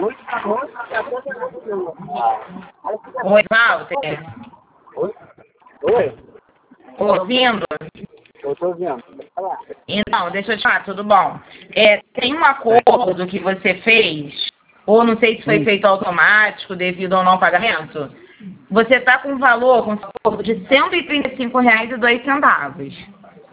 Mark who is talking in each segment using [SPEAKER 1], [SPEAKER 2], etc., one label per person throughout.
[SPEAKER 1] Oi, Walter.
[SPEAKER 2] Oi?
[SPEAKER 1] Ouvindo?
[SPEAKER 2] Eu tô vendo.
[SPEAKER 1] Então, deixa eu te falar, tudo bom? Tem um acordo que você fez, ou não sei se foi feito automático devido ao não pagamento. Você está com um valor, com um acordo de R$ 135,02.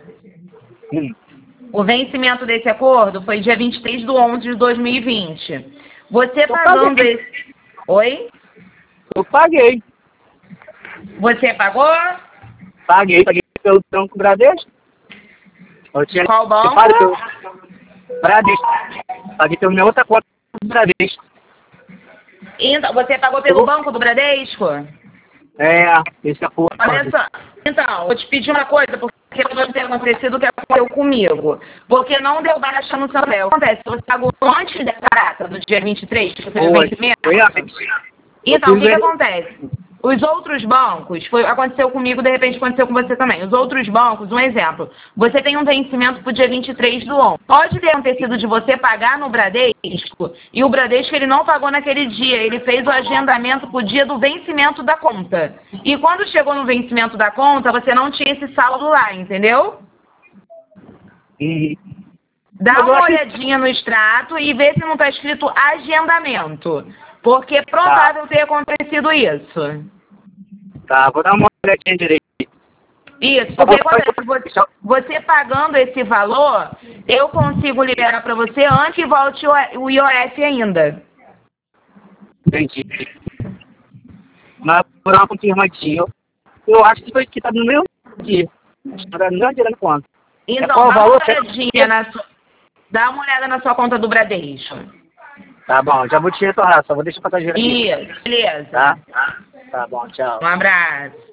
[SPEAKER 1] O vencimento desse acordo foi dia 23/11/2020. Você pagando esse... Oi?
[SPEAKER 2] Eu paguei.
[SPEAKER 1] Você pagou?
[SPEAKER 2] Paguei pelo Banco Bradesco. Eu tinha
[SPEAKER 1] Qual banco?
[SPEAKER 2] Bradesco. Paguei pela minha outra conta do Bradesco.
[SPEAKER 1] Então, você pagou pelo banco do Bradesco?
[SPEAKER 2] Esse acordo.
[SPEAKER 1] Olha só, então, vou te pedir uma coisa, porque pode ter acontecido o que aconteceu comigo. Porque não deu baixa no seu papel. O que acontece? Você pagou antes dessa data, do dia 23, que foi o vencimento? Então, o que acontece? Os outros bancos, aconteceu comigo, de repente aconteceu com você também. Os outros bancos, um exemplo, você tem um vencimento para o dia 23/11. Pode ter acontecido de você pagar no Bradesco, e o Bradesco ele não pagou naquele dia, ele fez o agendamento para o dia do vencimento da conta. E quando chegou no vencimento da conta, você não tinha esse saldo lá, entendeu? Dá uma olhadinha no extrato e vê se não está escrito agendamento. Porque é provável ter acontecido isso.
[SPEAKER 2] Tá, vou dar uma olhadinha direito.
[SPEAKER 1] Isso, porque você pagando esse valor, eu consigo liberar para você antes que volte o IOF ainda.
[SPEAKER 2] Entendi. Mas por uma confirmativa, eu acho que tá no meu dia. Tá no meu dia na conta.
[SPEAKER 1] Então, dá uma olhada na sua conta do Bradesco.
[SPEAKER 2] Tá bom, já vou te retornar, só vou deixar o passageiro aqui.
[SPEAKER 1] Isso, beleza.
[SPEAKER 2] Tá bom, tchau.
[SPEAKER 1] Um abraço.